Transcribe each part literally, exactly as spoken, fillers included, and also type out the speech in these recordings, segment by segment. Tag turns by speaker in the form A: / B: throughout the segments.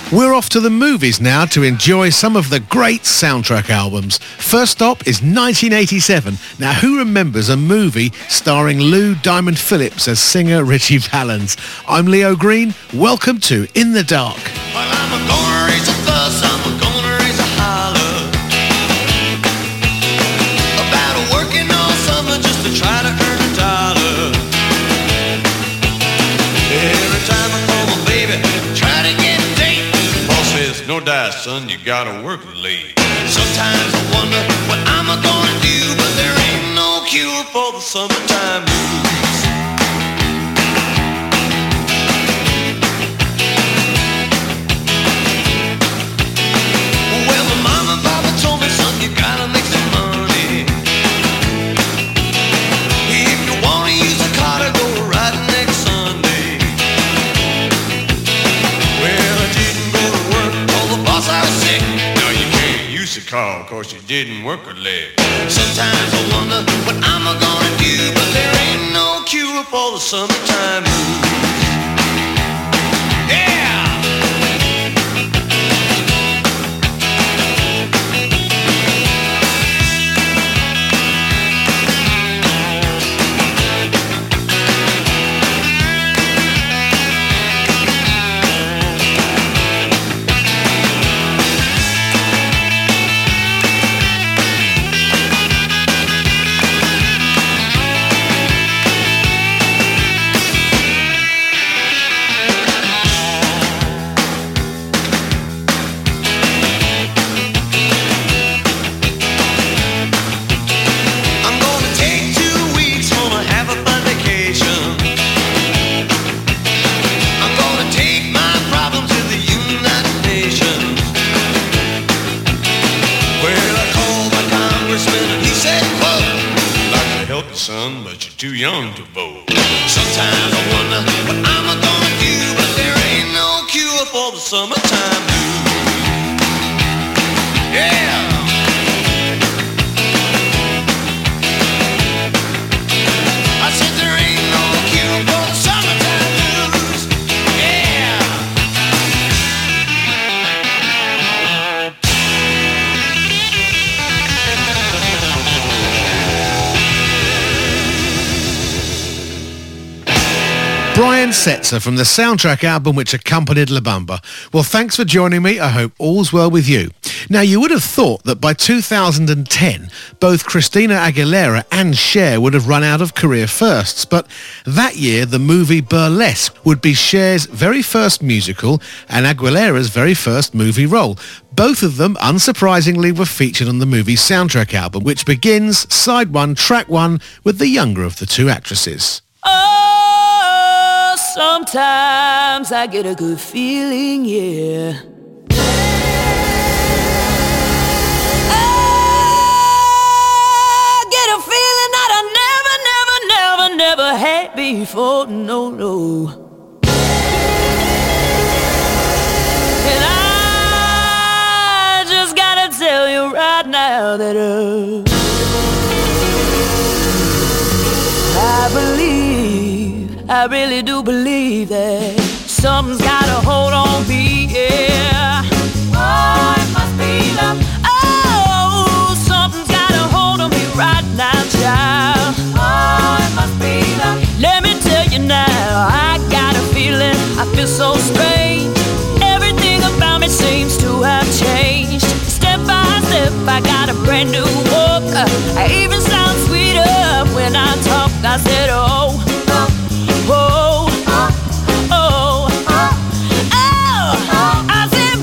A: We're off to the movies now to enjoy some of the great soundtrack albums. First stop is nineteen eighty-seven. Now, who remembers a movie starring Lou Diamond Phillips as singer Ritchie Valens? I'm Leo Green. Welcome to In the Dark.
B: Well, I'm a gonna raise a fuss, I'm a gonna raise a holler about working all summer just to try to earn a dollar. Every time I call my baby, try to get a date, boss says, no dice, son, you gotta work late. Sometimes I wonder what I'm gonna do, but there ain't no cure for the summertime blues. Well, my mama and papa told me, son, you gotta make some money. If you wanna use a car to go riding next Sunday. Well, I didn't go to work, told the boss I was sick. No, you can't use a car, cause you didn't work a leg. Sometimes I wonder what I'm gonna do, but there ain't no cure for the summertime blues. Yeah! Son, but you're too young to vote. Sometimes I wonder what I'm gonna do, but there ain't no cure for the summertime blues. Yeah! I said there ain't no cure for the summertime blues. Yeah!
A: Brian Setzer from the soundtrack album which accompanied La Bamba. Well, thanks for joining me. I hope all's well with you. Now, you would have thought that by two thousand ten, both Christina Aguilera and Cher would have run out of career firsts, but that year the movie Burlesque would be Cher's very first musical and Aguilera's very first movie role. Both of them, unsurprisingly, were featured on the movie's soundtrack album, which begins side one, track one, with the younger of the two actresses.
C: Oh, sometimes I get a good feeling, yeah. I get a feeling that I never, never, never, never had before, no, no. And I just gotta tell you right now that uh, I believe, I really do believe that something's got a hold on me, yeah. Oh, it must be love. Oh, something's got a hold on me right now, child. Oh, it must be love. Let me tell you now, I got a feeling, I feel so strange. Everything about me seems to have changed. Step by step, I got a brand new walk. I even sound sweeter when I talk. I said, oh, oh, oh, oh, oh, oh, oh. I said,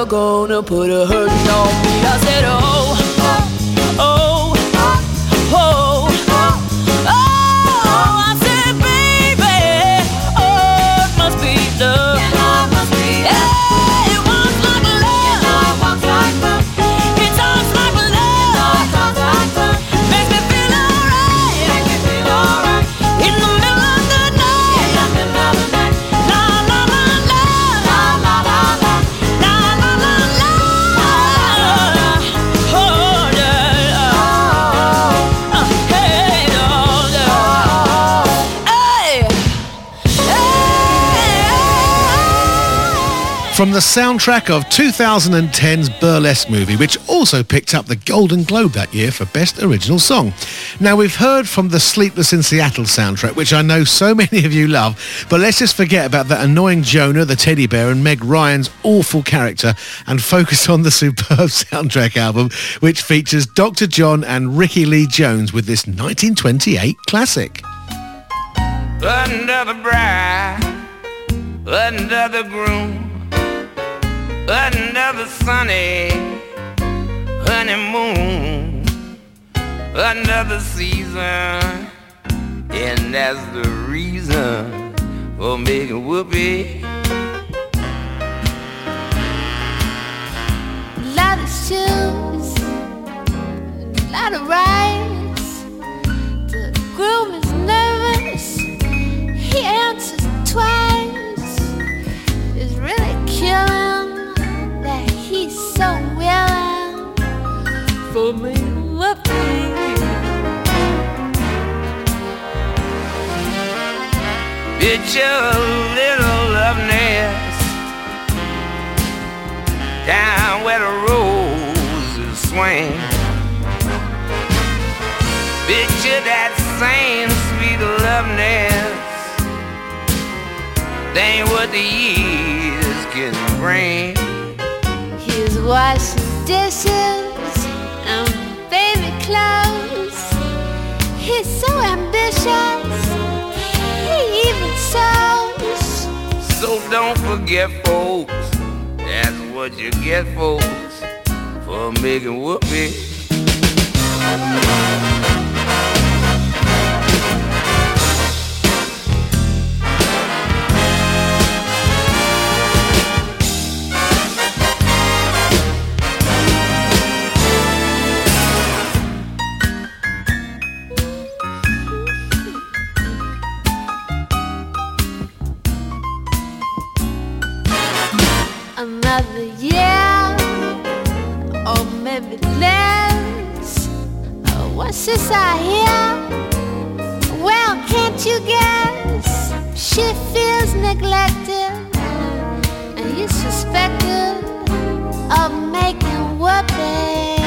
C: never gonna put a hurting on me. I said, oh, oh, oh, oh, oh, I said, baby, oh, it must be love. Yeah, it must be love. Yeah, it walks like love. Yeah, it walks like love. It talks like love. It talks like love. Makes me feel alright. Makes me feel alright. In the middle of the night. In the middle of the night. La la la la. La la la la. La la la la. Oh yeah. Oh, hey, oh yeah. Hey.
A: From the soundtrack of two thousand ten's Burlesque movie, which also picked up the Golden Globe that year for Best Original Song. Now, we've heard from the Sleepless in Seattle soundtrack, which I know so many of you love, but let's just forget about that annoying Jonah, the teddy bear, and Meg Ryan's awful character, and focus on the superb soundtrack album, which features Doctor John and Ricky Lee Jones with this nineteen twenty-eight classic.
D: Under the bride, under the groom, under the sunny honeymoon, under the season, and that's the reason for making whoopee.
E: Lot of shoes, lot of rides. The groom is nervous, he answers twice. It's really killing that he's so willing for me whoopee.
D: Picture a little love nest down where the roses swing. Picture that same sweet love nest. That ain't what the years can bring.
E: He's washing dishes and baby clothes. He's so ambitious, he even sews.
D: So don't forget, folks, that's what you get, folks, for making whoopee.
E: Another year, or maybe less. Oh, what's this I hear? Well, can't you guess? She feels neglected, and he's suspected of making whoopee.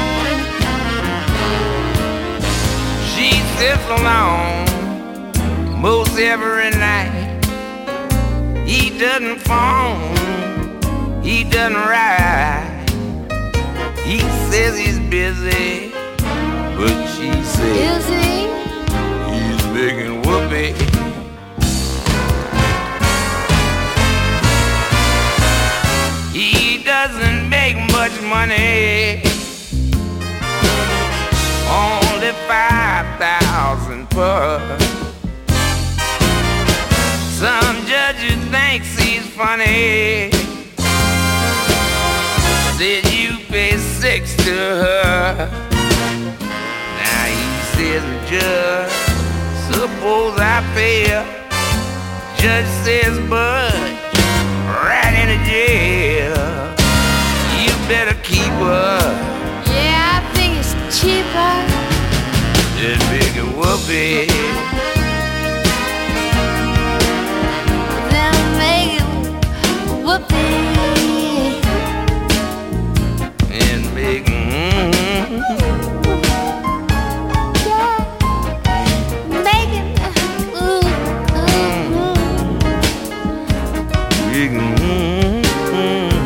D: She sits alone most every night. He doesn't phone, he doesn't ride. He says he's busy, but she says
E: Is he?
D: he's making whoopee. He doesn't make much money, only five thousand per. Some judges thinks he's funny. Said you pay six to her. Now he says, Judge, suppose I pay her. Judge says, Bud, right into jail. You better keep her.
E: Yeah, I think it's cheaper.
D: Just make it whoopee.
E: Then make it whoopee.
D: And make mm-hmm.
E: Yeah, make it ooh, ooh, ooh.
D: Big mm-hmm.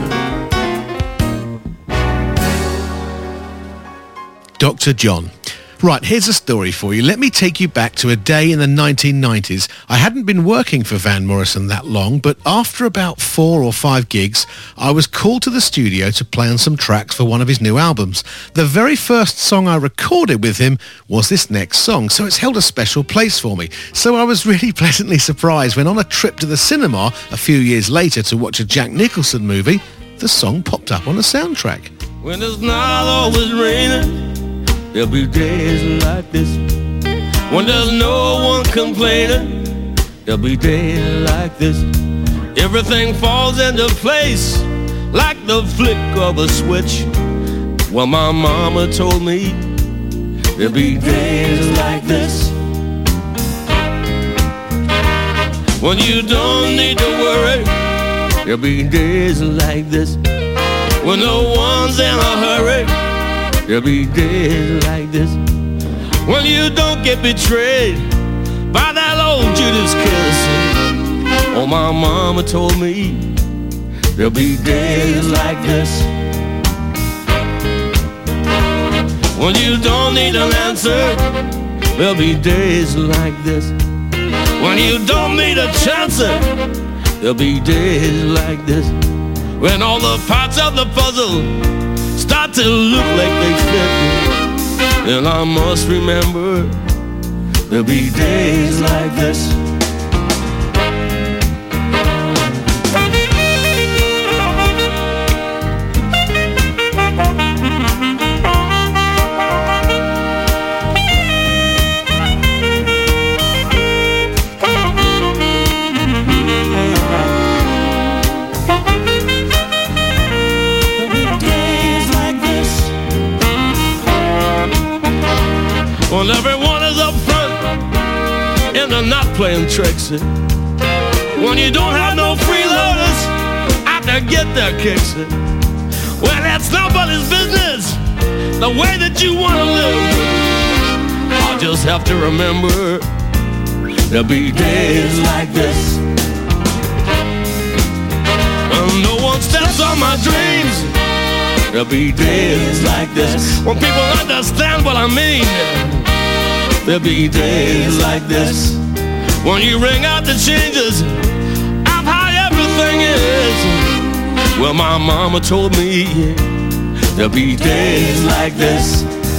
A: Doctor John. Right, here's a story for you. Let me take you back to a day in the nineteen nineties. I hadn't been working for Van Morrison that long, but after about four or five gigs, I was called to the studio to play on some tracks for one of his new albums. The very first song I recorded with him was this next song, so it's held a special place for me. So I was really pleasantly surprised when on a trip to the cinema a few years later to watch a Jack Nicholson movie, the song popped up on the soundtrack.
D: When it's not always raining, there'll be days like this. When there's no one complaining, there'll be days like this. Everything falls into place like the flick of a switch. Well, my mama told me there'll be days like this. When you don't need to worry, there'll be days like this. When no one's in a hurry, there'll be days like this. When you don't get betrayed by that old Judas kiss. Oh, my mama told me there'll be days like this. When you don't need an answer, there'll be days like this. When you don't need a chance, there'll be days like this. When all the parts of the puzzle start to look like they fit, and I must remember there'll be days like this. When everyone is up front and they're not playing tricks. When you don't have no freeloaders out to get their kicks. Well, that's nobody's business, the way that you want to live. I'll just have to remember there'll be days like this. When no one steps on my dreams, there'll be days like this. When people understand what I mean, there'll be days like this. When you ring out the changes of how everything is. Well, my mama told me there'll be days like this.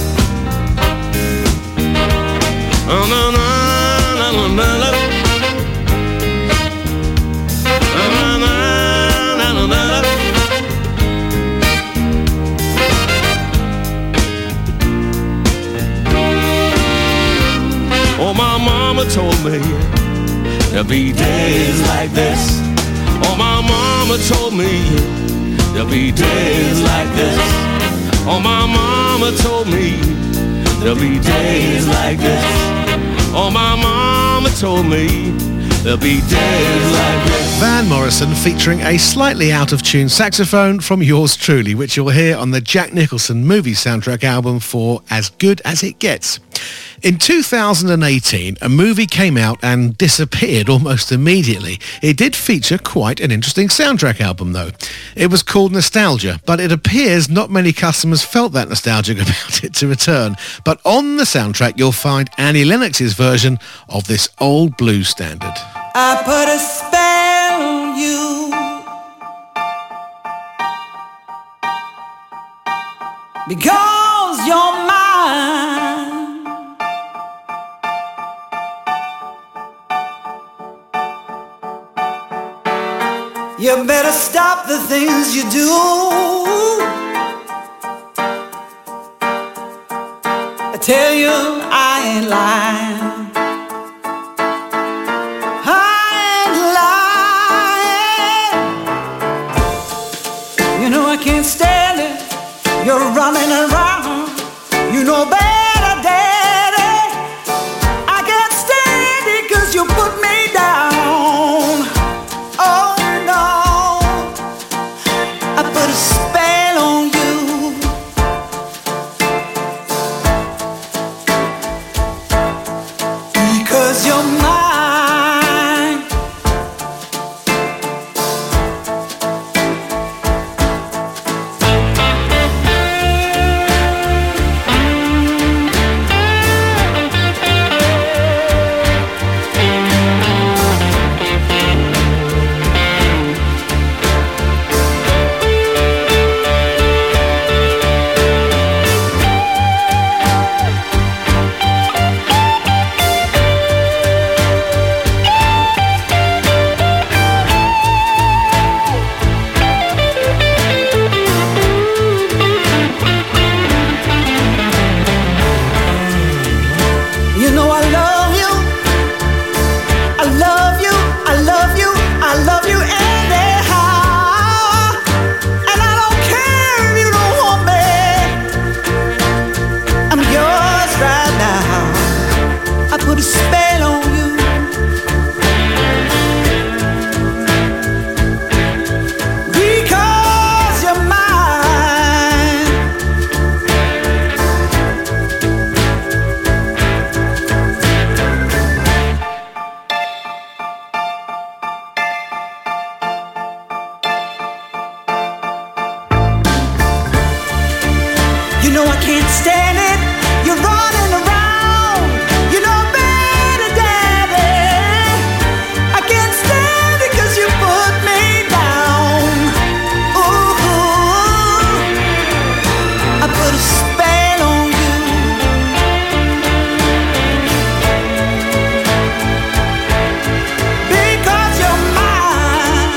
D: Oh, no, no, no, no, no, no. Oh, my mama told me there'll be days like this. Oh, my mama told me there'll be days like this. Oh, my mama told me there'll be days like this. Oh, my mama told me there'll be days like this.
A: Van Morrison featuring a slightly out-of-tune saxophone from yours truly, which you'll hear on the Jack Nicholson movie soundtrack album for As Good As It Gets. In two thousand eighteen, a movie came out and disappeared almost immediately. It did feature quite an interesting soundtrack album, though. It was called Nostalgia, but it appears not many customers felt that nostalgic about it to return. But on the soundtrack, you'll find Annie Lennox's version of this old blues standard.
F: I put a spell on you because you're mine. You better stop the things you do. I tell you I ain't lying. I ain't lying. You know I can't stand it. You're running around. You know better, Daddy. I can't stand it 'cause you put me down. You know I can't stand it. You're running around. You know better, Daddy. I can't stand it 'cause you put me down. Ooh, I put a spell on you. Because you're mine.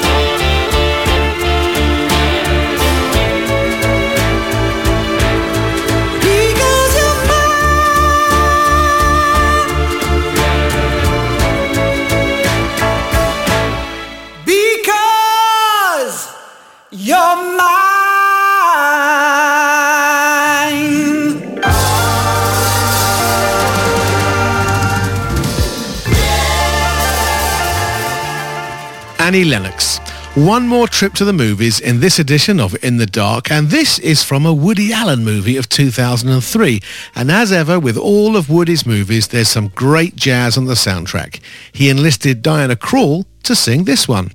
F: Because you're mine. Because you're mine.
A: Annie Lennox. One more trip to the movies in this edition of In the Dark, and this is from a Woody Allen movie of two thousand three. And as ever, with all of Woody's movies, there's some great jazz on the soundtrack. He enlisted Diana Krall to sing this one.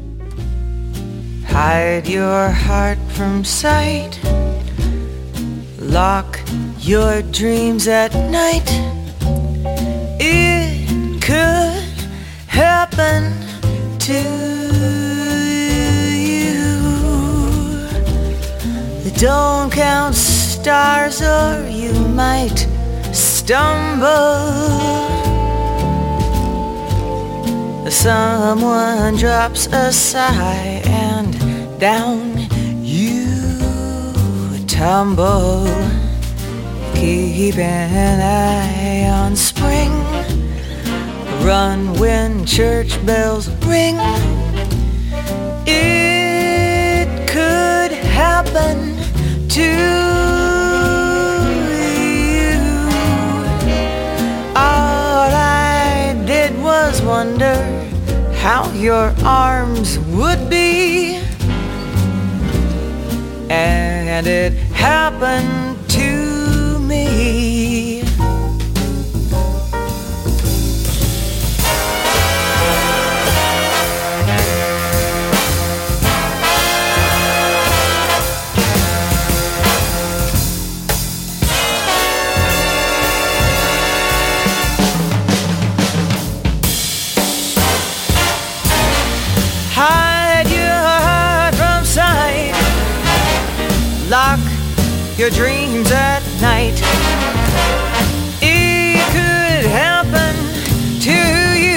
G: Hide your heart from sight. Lock your dreams at night. It could happen to you. Don't count stars or you might stumble. Someone drops a sigh and down you tumble. Keep an eye on spring. Run when church bells ring. It could happen to you. All I did was wonder how your arms would be, and it happened to me. Hide your heart from sight. Lock your dreams at night. It could happen to you.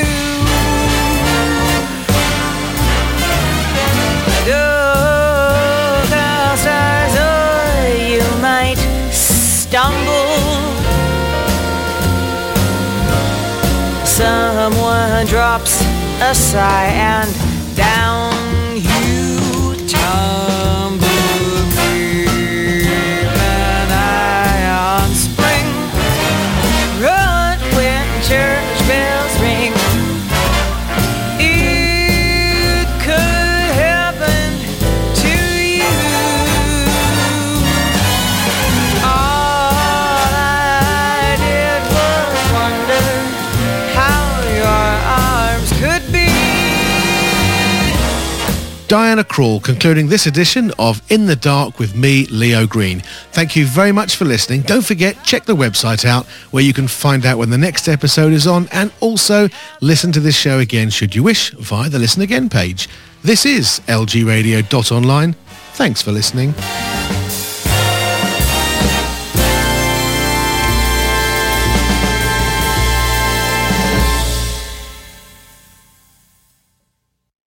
G: Don't count stars or you might stumble. Someone drops a sigh and down you tumble. Keep an eye on spring. Run when church bells ring. It could happen to you. All I did was wonder how your arms could be.
A: Diana Krall concluding this edition of In the Dark with me, Leo Green. Thank you very much for listening. Don't forget, check the website out where you can find out when the next episode is on, and also listen to this show again should you wish via the Listen Again page. This is L G radio dot online. Thanks for listening.